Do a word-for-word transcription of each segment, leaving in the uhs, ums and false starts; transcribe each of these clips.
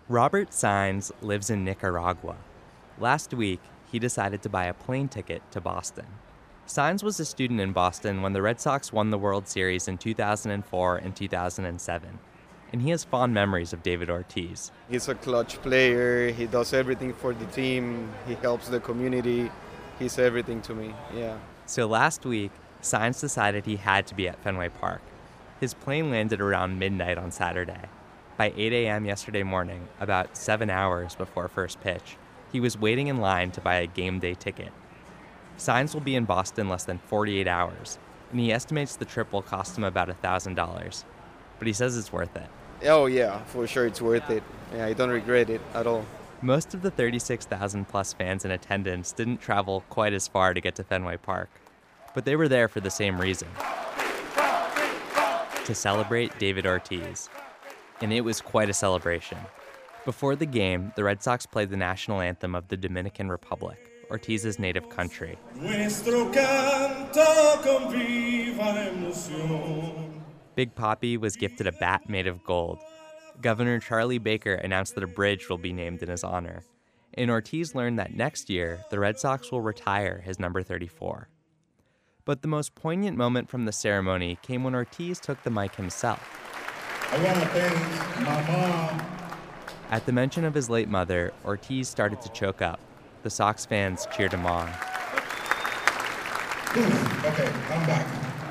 Robert Saenz lives in Nicaragua. Last week, he decided to buy a plane ticket to Boston. Saenz was a student in Boston when the Red Sox won the World Series in two thousand four and two thousand seven, and he has fond memories of David Ortiz. He's a clutch player. He does everything for the team. He helps the community. He's everything to me, yeah. So last week, Saenz decided he had to be at Fenway Park. His plane landed around midnight on Saturday. By eight a.m. yesterday morning, about seven hours before first pitch, he was waiting in line to buy a game day ticket. Saenz will be in Boston less than forty-eight hours, and he estimates the trip will cost him about one thousand dollars. But he says it's worth it. Oh yeah, for sure it's worth it. Yeah, I don't regret it at all. Most of the thirty-six thousand plus fans in attendance didn't travel quite as far to get to Fenway Park, but they were there for the same reason: to celebrate David Ortiz. And it was quite a celebration. Before the game, the Red Sox played the national anthem of the Dominican Republic, Ortiz's native country. Big Papi was gifted a bat made of gold. Governor Charlie Baker announced that a bridge will be named in his honor. And Ortiz learned that next year, the Red Sox will retire his number thirty-four. But the most poignant moment from the ceremony came when Ortiz took the mic himself. I want to thank my mom. At the mention of his late mother, Ortiz started to choke up. The Sox fans cheered him on. Okay, I'm back.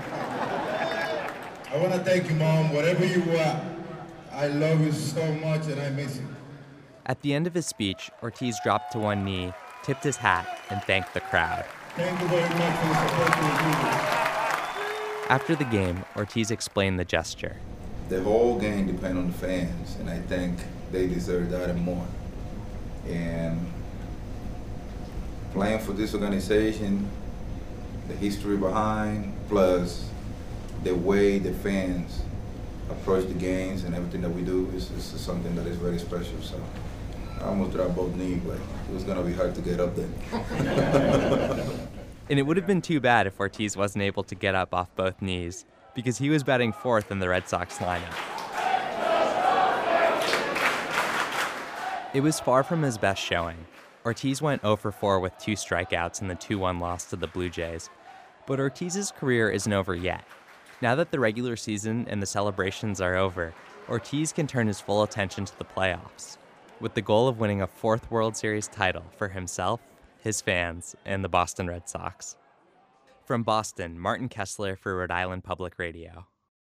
I want to thank you, Mom. Whatever you are, I love you so much and I miss you. At the end of his speech, Ortiz dropped to one knee, tipped his hat, and thanked the crowd. Thank you very much for the support you do. After the game, Ortiz explained the gesture. The whole game depends on the fans, and I think they deserve that and more. And playing for this organization, the history behind, plus the way the fans approach the games and everything that we do is, is something that is very special. So I almost dropped both knees, but it was going to be hard to get up there. And it would have been too bad if Ortiz wasn't able to get up off both knees, because he was batting fourth in the Red Sox lineup. It was far from his best showing. Ortiz went oh for four with two strikeouts in the two one loss to the Blue Jays. But Ortiz's career isn't over yet. Now that the regular season and the celebrations are over, Ortiz can turn his full attention to the playoffs, with the goal of winning a fourth World Series title for himself, his fans, and the Boston Red Sox. From Boston, Martin Kessler for Rhode Island Public Radio.